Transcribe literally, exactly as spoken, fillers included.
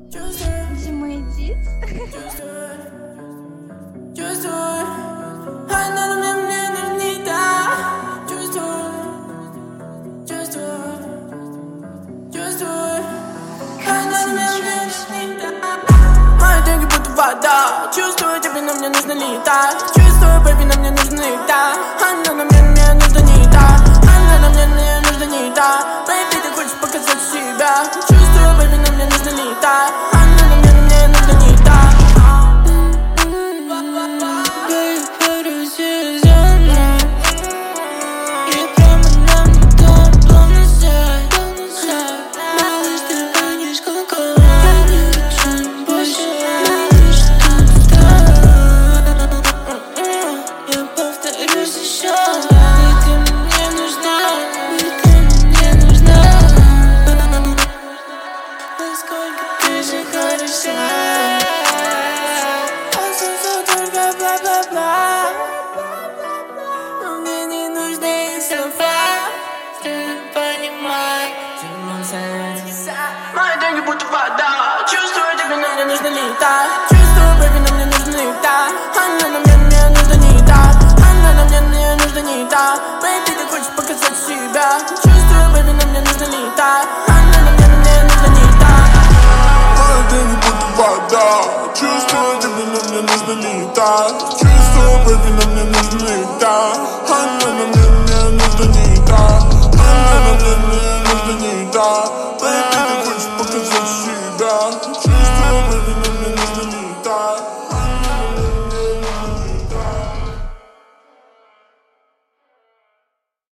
Зимой иди. Мои деньги будто вода. Чувствую, тебе на мне нужно летать. Чувствую, baby, на мне нужно летать. Она на мне, мне нужно не так. Она на мне, мне нужно не так. Baby, ты хочешь показать себя. Чувствую, baby, на мне нужно летать. Она на мне, мне нужно не так. Baby, подрузи за мной. И прямо на мне там плавно сядь. Малыш, ты гонишь колокола. Я не хочу больше. Малыш, тут так. Я повторюсь еще. Ты мне нужна. Ты мне нужна. Насколько ты же хороша. Бла-бла-бла. Но мне не нужны слова. Ты понимаешь. Мои деньги будто вода. Чувствую, тебе на мне нужно летать. Чувствую, baby, на мне нужно летать. Она на мне, мне нужно не так. Она на мне, мне нужно не так. Baby, ты хочешь показать себя. Чувствую, baby, на мне нужно летать. Она на мне, мне нужно не так. Мои деньги будто вода. Чувствую, тебе на мне нужно летать.